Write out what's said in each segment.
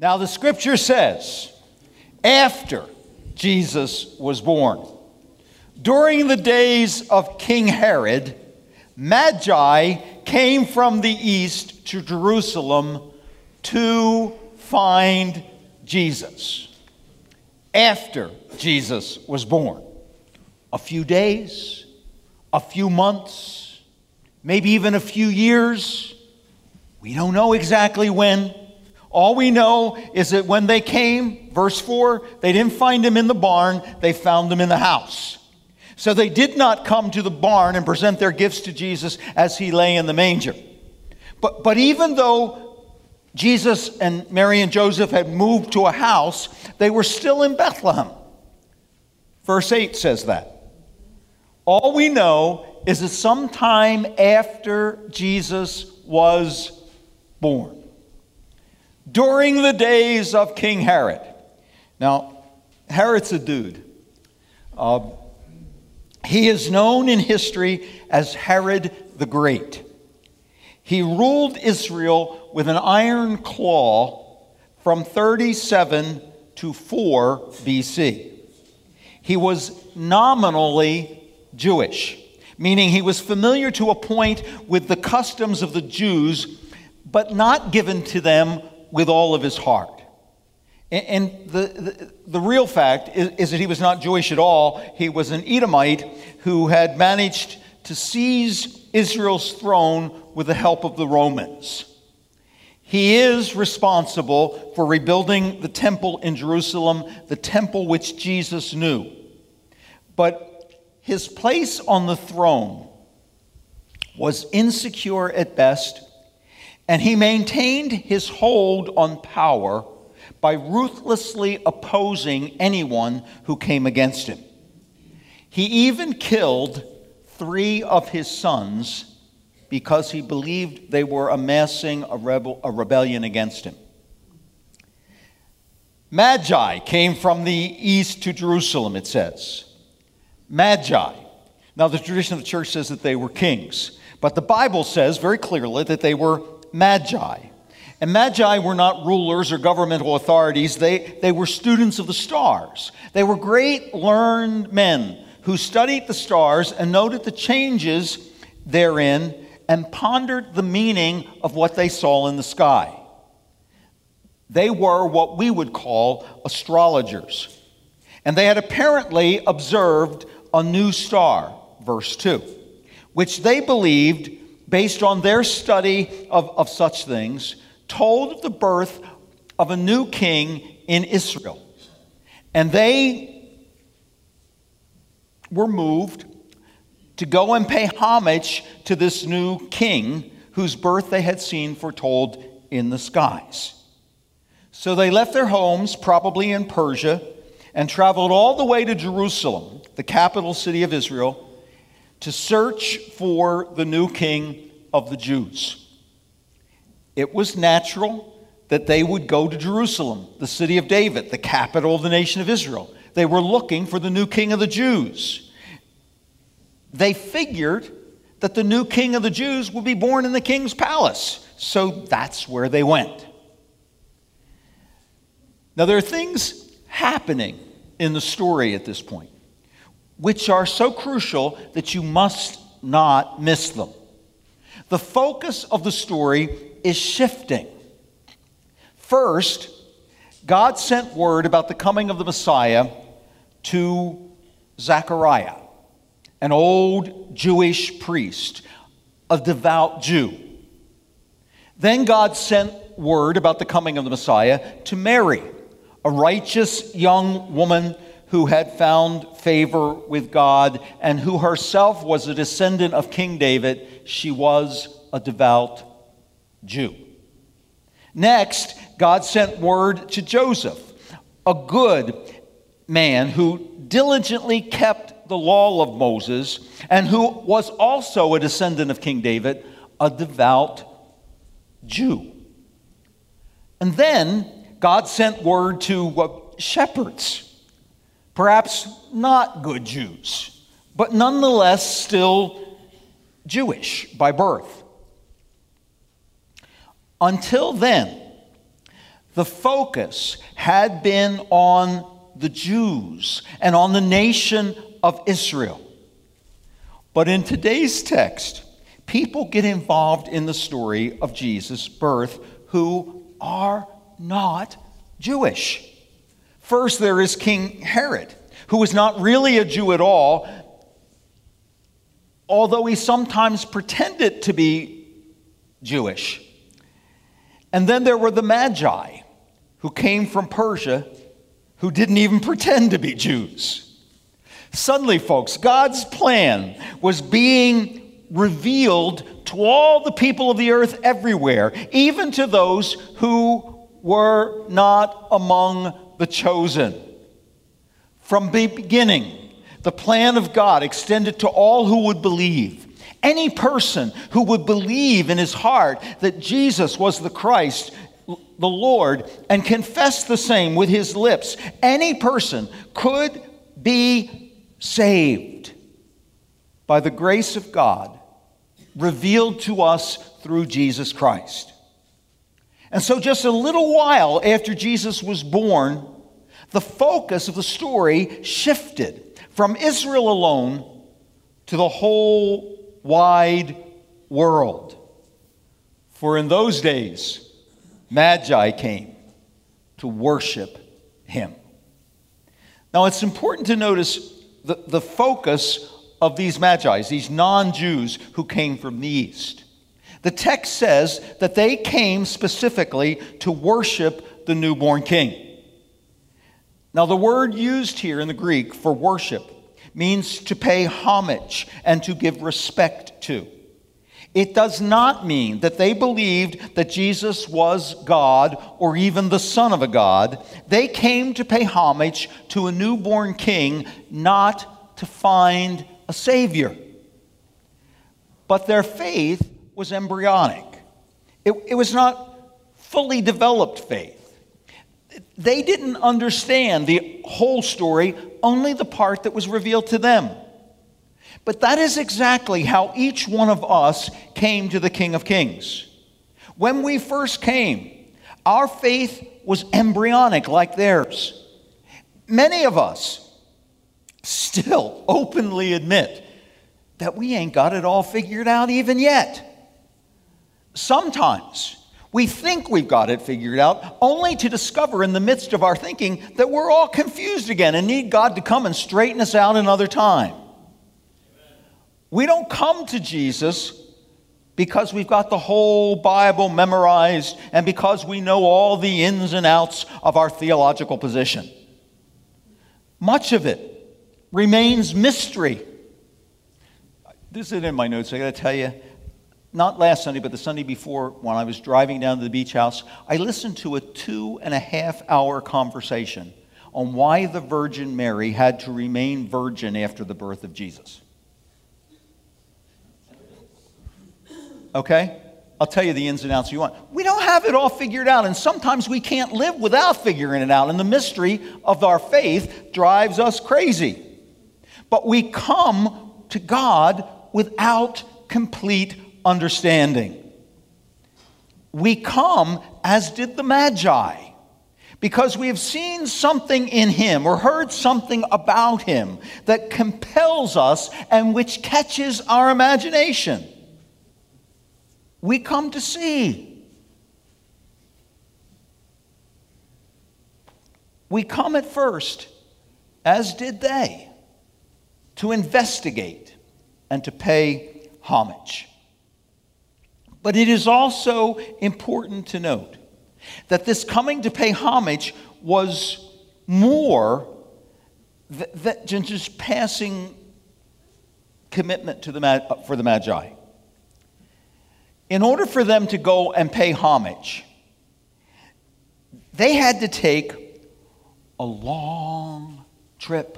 Now the scripture says, after Jesus was born, during the days of King Herod, Magi came from the east to Jerusalem to find Jesus. After Jesus was born. A few days, a few months, maybe even a few years. We don't know exactly when. All we know is that when they came, verse 4, they didn't find him in the barn, they found him in the house. So they did not come to the barn and present their gifts to Jesus as he lay in the manger. But even though Jesus and Mary and Joseph had moved to a house, they were still in Bethlehem. Verse 8 says that. All we know is that sometime after Jesus was born, during the days of King Herod. Now, Herod's a dude. He is known in history as Herod the Great. He ruled Israel with an iron claw from 37 to 4 BC. He was nominally Jewish, meaning he was familiar to a point with the customs of the Jews, but not given to them with all of his heart. And the real fact is that he was not Jewish at all. He was an Edomite who had managed to seize Israel's throne with the help of the Romans. He is responsible for rebuilding the temple in Jerusalem, the temple which Jesus knew. But his place on the throne was insecure at best, and he maintained his hold on power by ruthlessly opposing anyone who came against him. He even killed 3 of his sons because he believed they were amassing a rebellion against him. Magi came from the east to Jerusalem, it says. Magi. Now, the tradition of the church says that they were kings, but the Bible says very clearly that they were Magi. And Magi were not rulers or governmental authorities. They were students of the stars. They were great learned men who studied the stars and noted the changes therein and pondered the meaning of what they saw in the sky. They were what we would call astrologers. And they had apparently observed a new star, verse 2, which they believed, based on their study of such things, told of the birth of a new king in Israel. And they were moved to go and pay homage to this new king whose birth they had seen foretold in the skies. So they left their homes, probably in Persia, and traveled all the way to Jerusalem, the capital city of Israel, to search for the new king of the Jews. It was natural that they would go to Jerusalem, the city of David, the capital of the nation of Israel. They were looking for the new king of the Jews. They figured that the new king of the Jews would be born in the king's palace. So that's where they went. Now, there are things happening in the story at this point, which are so crucial that you must not miss them. The focus of the story is shifting. First, God sent word about the coming of the Messiah to Zechariah, an old Jewish priest, a devout Jew. Then God sent word about the coming of the Messiah to Mary, a righteous young woman who had found favor with God and who herself was a descendant of King David. She was a devout Jew. Next, God sent word to Joseph, a good man who diligently kept the law of Moses and who was also a descendant of King David, a devout Jew. And then God sent word to shepherds, perhaps not good Jews, but nonetheless still Jewish by birth. Until then, The focus had been on the Jews and on the nation of Israel. But in today's text, people get involved in the story of Jesus' birth who are not Jewish. First, there is King Herod, who was not really a Jew at all, although he sometimes pretended to be Jewish. And then there were the Magi, who came from Persia, who didn't even pretend to be Jews. Suddenly, folks, God's plan was being revealed to all the people of the earth everywhere, even to those who were not among the chosen. From the beginning, the plan of God extended to all who would believe. Any person who would believe in his heart that Jesus was the Christ, the Lord, and confess the same with his lips, any person could be saved by the grace of God revealed to us through Jesus Christ. And so just a little while after Jesus was born, the focus of the story shifted from Israel alone to the whole wide world. For in those days, Magi came to worship him. Now it's important to notice the focus of these Magi, these non-Jews who came from the east. The text says that they came specifically to worship the newborn king. Now the word used here in the Greek for worship means to pay homage and to give respect to. It does not mean that they believed that Jesus was God or even the Son of a God. They came to pay homage to a newborn king, not to find a Savior. But their faith was embryonic. It was not fully developed faith. They didn't understand the whole story, only the part that was revealed to them. But that is exactly how each one of us came to the King of Kings. When we first came, our faith was embryonic like theirs. Many of us still openly admit that we ain't got it all figured out even yet. Sometimes we think we've got it figured out, only to discover in the midst of our thinking that we're all confused again and need God to come and straighten us out another time. We don't come to Jesus because we've got the whole Bible memorized and because we know all the ins and outs of our theological position. Much of it remains mystery. This isn't in my notes, I got to tell you. Not last Sunday, but the Sunday before, when I was driving down to the beach house, I listened to a 2.5-hour conversation on why the Virgin Mary had to remain virgin after the birth of Jesus. Okay? I'll tell you the ins and outs you want. We don't have it all figured out, and sometimes we can't live without figuring it out, and the mystery of our faith drives us crazy. But we come to God without complete understanding. We come as did the Magi, because we have seen something in him or heard something about him that compels us and which catches our imagination. We come to see. We come at first, as did they, to investigate and to pay homage. But it is also important to note that this coming to pay homage was more than just passing commitment to for the Magi. In order for them to go and pay homage, they had to take a long trip,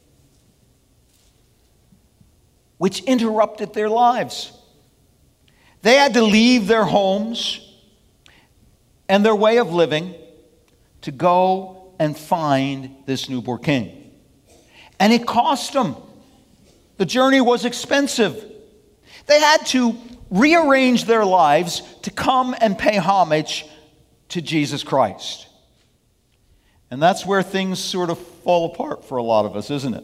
which interrupted their lives. They had to leave their homes and their way of living to go and find this newborn king. And it cost them. The journey was expensive. They had to rearrange their lives to come and pay homage to Jesus Christ. And that's where things sort of fall apart for a lot of us, isn't it?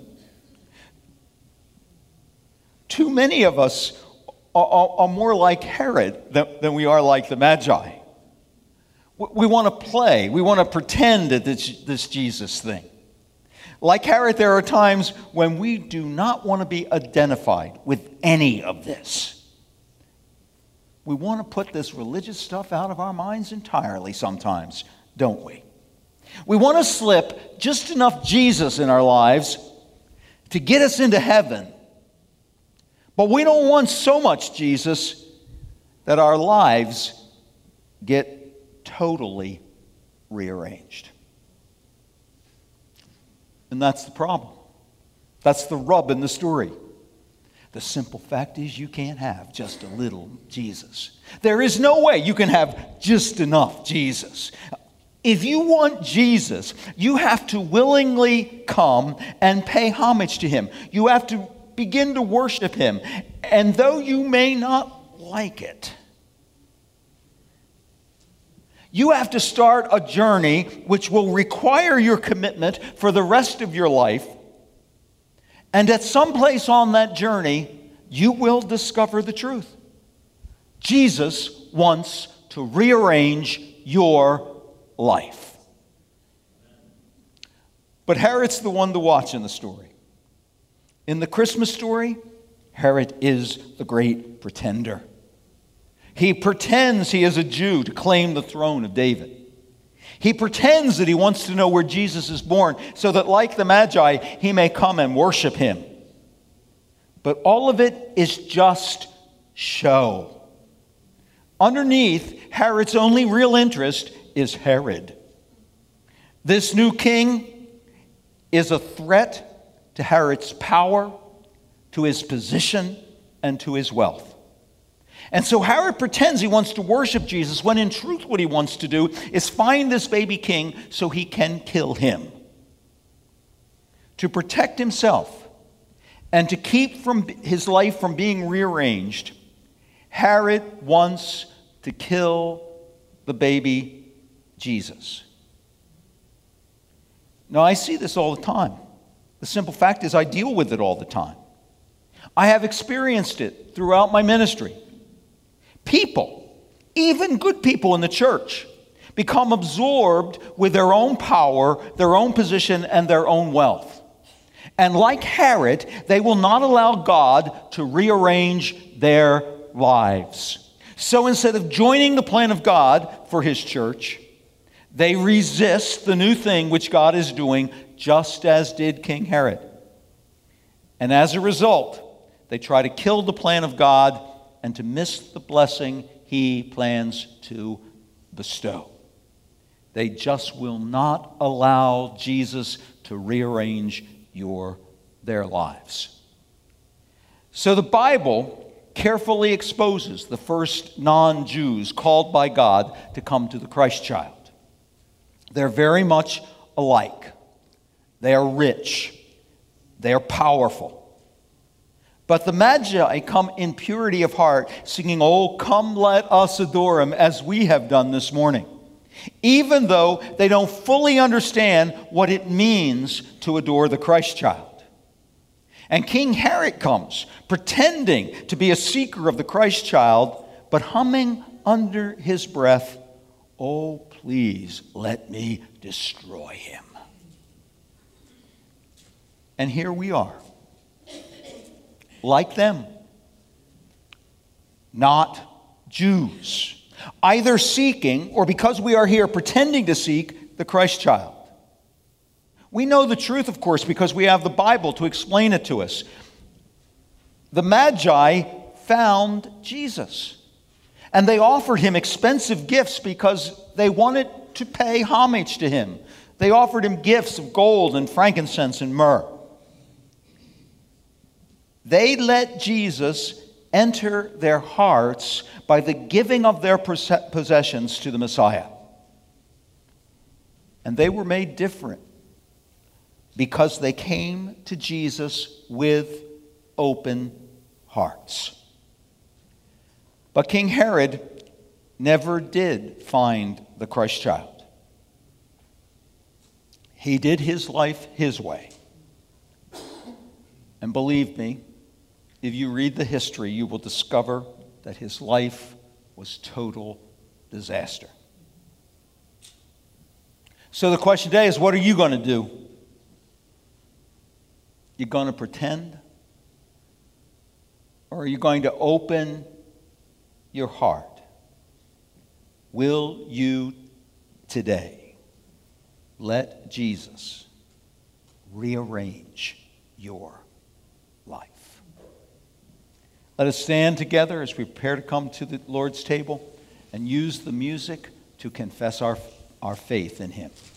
Too many of us are more like Herod than we are like the Magi. We want to play. We want to pretend at this Jesus thing. Like Herod, there are times when we do not want to be identified with any of this. We want to put this religious stuff out of our minds entirely sometimes, don't we? We want to slip just enough Jesus in our lives to get us into heaven. But we don't want so much Jesus that our lives get totally rearranged. And that's the problem. That's the rub in the story. The simple fact is you can't have just a little Jesus. There is no way you can have just enough Jesus. If you want Jesus, you have to willingly come and pay homage to him. You have to begin to worship him. And though you may not like it, you have to start a journey which will require your commitment for the rest of your life. And at some place on that journey, you will discover the truth. Jesus wants to rearrange your life. But Herod's the one to watch in the story. In the Christmas story, Herod is the great pretender. He pretends he is a Jew to claim the throne of David. He pretends that he wants to know where Jesus is born so that, like the Magi, he may come and worship him. But all of it is just show. Underneath, Herod's only real interest is Herod. This new king is a threat to Herod's power, to his position, and to his wealth. And so Herod pretends he wants to worship Jesus, when in truth what he wants to do is find this baby king so he can kill him. To protect himself and to keep his life from being rearranged, Herod wants to kill the baby Jesus. Now, I see this all the time. The simple fact is I deal with it all the time. I have experienced it throughout my ministry. People, even good people in the church, become absorbed with their own power, their own position, and their own wealth. And like Herod, they will not allow God to rearrange their lives. So instead of joining the plan of God for his church, they resist the new thing which God is doing, just as did King Herod. And as a result, they try to kill the plan of God and to miss the blessing he plans to bestow. They just will not allow Jesus to rearrange their lives. So the Bible carefully exposes the first non-Jews called by God to come to the Christ child. They're very much alike. They are rich. They are powerful. But the Magi come in purity of heart, singing, "Oh, come let us adore him," as we have done this morning, even though they don't fully understand what it means to adore the Christ child. And King Herod comes, pretending to be a seeker of the Christ child, but humming under his breath, "Oh, please let me destroy him." And here we are, like them, not Jews, either seeking, or because we are here pretending to seek, the Christ child. We know the truth, of course, because we have the Bible to explain it to us. The Magi found Jesus, and they offered him expensive gifts because they wanted to pay homage to him. They offered him gifts of gold and frankincense and myrrh. They let Jesus enter their hearts by the giving of their possessions to the Messiah. And they were made different because they came to Jesus with open hearts. But King Herod never did find the Christ child. He did his life his way. And believe me, if you read the history, you will discover that his life was total disaster. So the question today is, what are you going to do? You going to pretend? Or are you going to open your heart? Will you today let Jesus rearrange your life? Let us stand together as we prepare to come to the Lord's table and use the music to confess our faith in him.